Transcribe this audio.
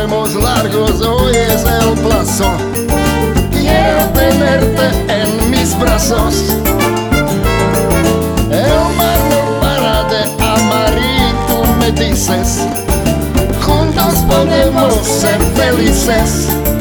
fuimos largos, hoy es el plazo. Quiero tenerte en mis brazos. El mar no para de amar y tú me dices, juntos podemos ser felices.